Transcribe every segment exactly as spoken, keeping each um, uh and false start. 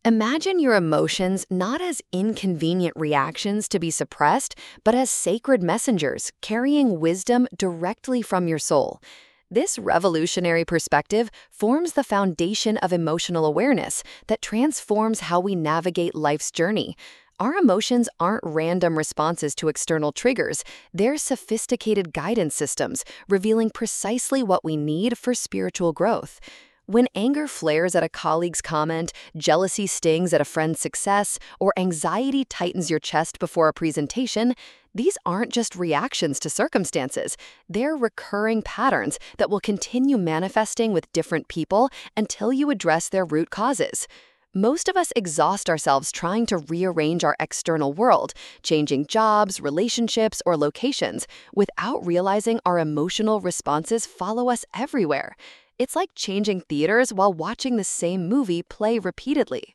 Imagine your emotions not as inconvenient reactions to be suppressed, but as sacred messengers carrying wisdom directly from your soul. This revolutionary perspective forms the foundation of emotional awareness that transforms how we navigate life's journey. Our emotions aren't random responses to external triggers, they're sophisticated guidance systems, revealing precisely what we need for spiritual growth. When anger flares at a colleague's comment, jealousy stings at a friend's success, or anxiety tightens your chest before a presentation, these aren't just reactions to circumstances. They're recurring patterns that will continue manifesting with different people until you address their root causes. Most of us exhaust ourselves trying to rearrange our external world, changing jobs, relationships, or locations, without realizing our emotional responses follow us everywhere. It's like changing theaters while watching the same movie play repeatedly.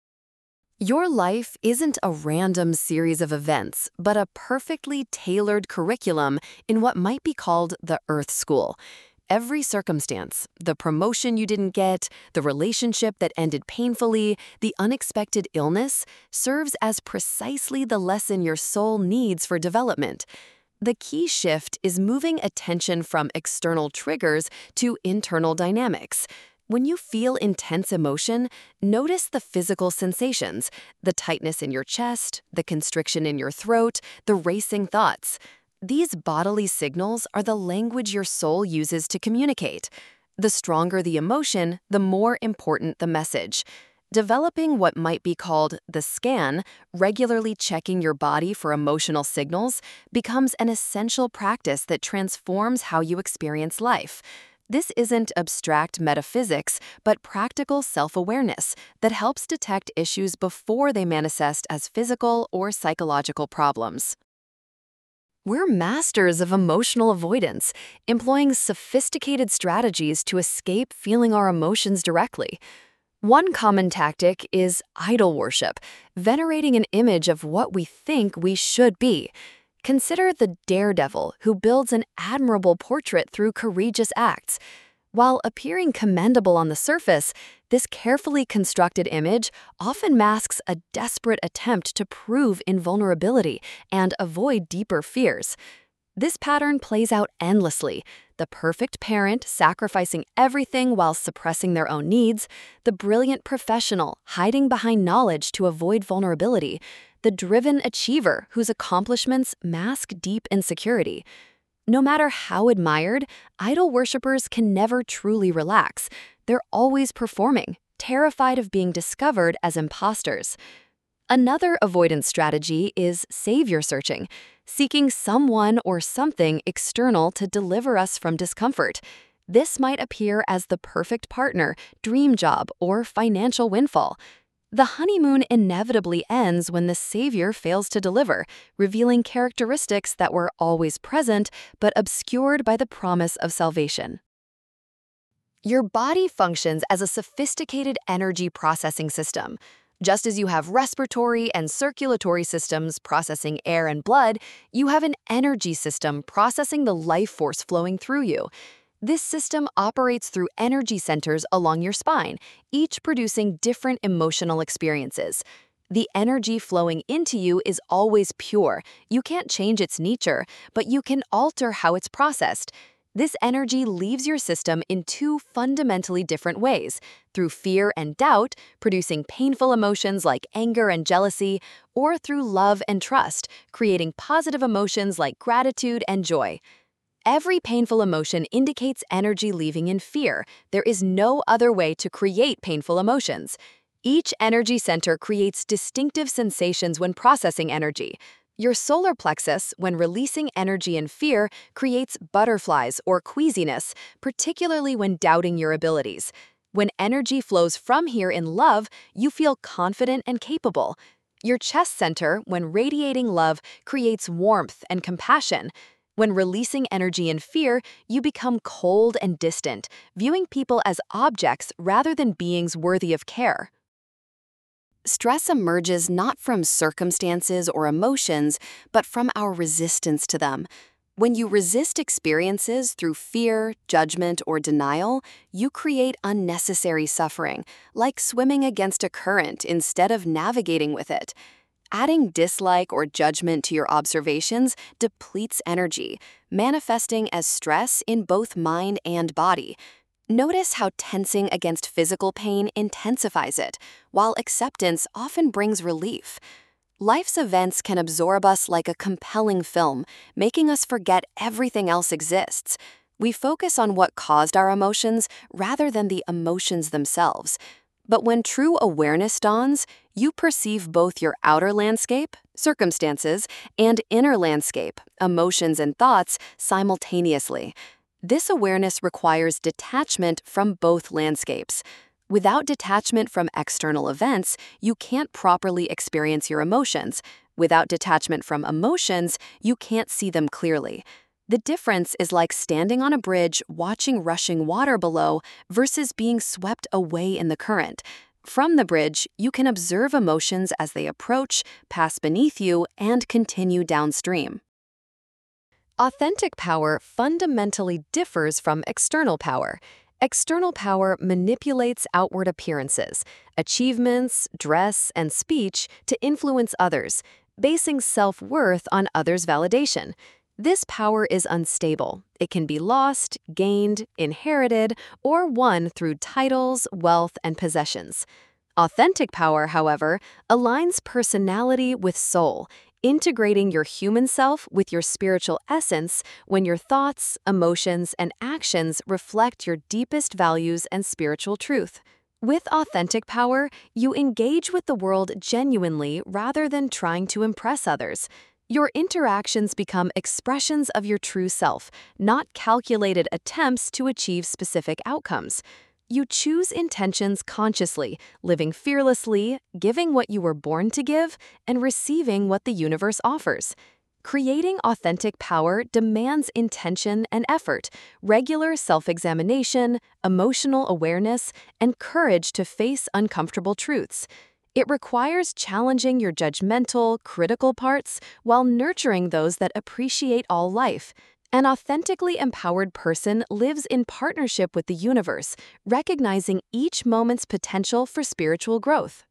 Your life isn't a random series of events, but a perfectly tailored curriculum in what might be called the Earth School. Every circumstance, the promotion you didn't get, the relationship that ended painfully, the unexpected illness, serves as precisely the lesson your soul needs for development. The key shift is moving attention from external triggers to internal dynamics. When you feel intense emotion, notice the physical sensations, the tightness in your chest, the constriction in your throat, the racing thoughts. These bodily signals are the language your soul uses to communicate. The stronger the emotion, the more important the message. Developing what might be called the scan, regularly checking your body for emotional signals, becomes an essential practice that transforms how you experience life. This isn't abstract metaphysics, but practical self-awareness that helps detect issues before they manifest as physical or psychological problems. We're masters of emotional avoidance, employing sophisticated strategies to escape feeling our emotions directly. One common tactic is idol worship, venerating an image of what we think we should be. Consider the daredevil who builds an admirable portrait through courageous acts. While appearing commendable on the surface, this carefully constructed image often masks a desperate attempt to prove invulnerability and avoid deeper fears. This pattern plays out endlessly: the perfect parent sacrificing everything while suppressing their own needs, the brilliant professional hiding behind knowledge to avoid vulnerability, the driven achiever whose accomplishments mask deep insecurity. No matter how admired, idol worshippers can never truly relax. They're always performing, terrified of being discovered as imposters. Another avoidance strategy is savior searching, seeking someone or something external to deliver us from discomfort. This might appear as the perfect partner, dream job, or financial windfall. The honeymoon inevitably ends when the savior fails to deliver, revealing characteristics that were always present but obscured by the promise of salvation. Your body functions as a sophisticated energy processing system. Just as you have respiratory and circulatory systems processing air and blood, you have an energy system processing the life force flowing through you. This system operates through energy centers along your spine, each producing different emotional experiences. The energy flowing into you is always pure. You can't change its nature, but you can alter how it's processed. This energy leaves your system in two fundamentally different ways: through fear and doubt, producing painful emotions like anger and jealousy, or through love and trust, creating positive emotions like gratitude and joy. Every painful emotion indicates energy leaving in fear. There is no other way to create painful emotions. Each energy center creates distinctive sensations when processing energy. Your solar plexus, when releasing energy in fear, creates butterflies or queasiness, particularly when doubting your abilities. When energy flows from here in love, you feel confident and capable. Your chest center, when radiating love, creates warmth and compassion. When releasing energy in fear, you become cold and distant, viewing people as objects rather than beings worthy of care. Stress emerges not from circumstances or emotions, but from our resistance to them. When you resist experiences through fear, judgment, or denial, you create unnecessary suffering, like swimming against a current instead of navigating with it. Adding dislike or judgment to your observations depletes energy, manifesting as stress in both mind and body. Notice how tensing against physical pain intensifies it, while acceptance often brings relief. Life's events can absorb us like a compelling film, making us forget everything else exists. We focus on what caused our emotions rather than the emotions themselves. But when true awareness dawns, you perceive both your outer landscape, circumstances, and inner landscape, emotions and thoughts, simultaneously. This awareness requires detachment from both landscapes. Without detachment from external events, you can't properly experience your emotions. Without detachment from emotions, you can't see them clearly. The difference is like standing on a bridge watching rushing water below versus being swept away in the current. From the bridge, you can observe emotions as they approach, pass beneath you, and continue downstream. Authentic power fundamentally differs from external power. External power manipulates outward appearances, achievements, dress, and speech to influence others, basing self-worth on others' validation. This power is unstable. It can be lost, gained, inherited, or won through titles, wealth, and possessions. Authentic power, however, aligns personality with soul, integrating your human self with your spiritual essence when your thoughts, emotions, and actions reflect your deepest values and spiritual truth. With authentic power, you engage with the world genuinely rather than trying to impress others. Your interactions become expressions of your true self, not calculated attempts to achieve specific outcomes. You choose intentions consciously, living fearlessly, giving what you were born to give, and receiving what the universe offers. Creating authentic power demands intention and effort, regular self-examination, emotional awareness, and courage to face uncomfortable truths. It requires challenging your judgmental, critical parts while nurturing those that appreciate all life. An authentically empowered person lives in partnership with the universe, recognizing each moment's potential for spiritual growth.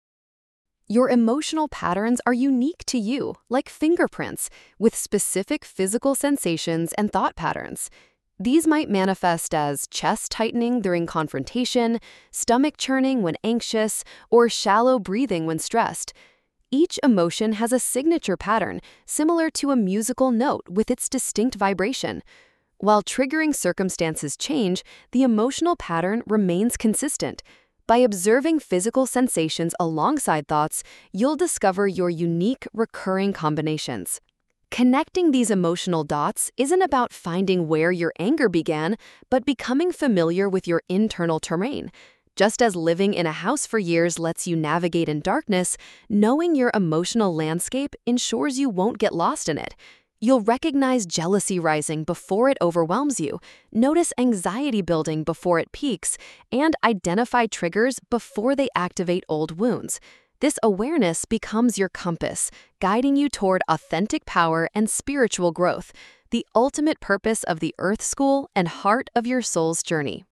Your emotional patterns are unique to you, like fingerprints, with specific physical sensations and thought patterns. These might manifest as chest tightening during confrontation, stomach churning when anxious, or shallow breathing when stressed. Each emotion has a signature pattern, similar to a musical note with its distinct vibration. While triggering circumstances change, the emotional pattern remains consistent. By observing physical sensations alongside thoughts, you'll discover your unique, recurring combinations. Connecting these emotional dots isn't about finding where your anger began, but becoming familiar with your internal terrain. Just as living in a house for years lets you navigate in darkness, knowing your emotional landscape ensures you won't get lost in it. You'll recognize jealousy rising before it overwhelms you, notice anxiety building before it peaks, and identify triggers before they activate old wounds. This awareness becomes your compass, guiding you toward authentic power and spiritual growth, the ultimate purpose of the Earth School and heart of your soul's journey.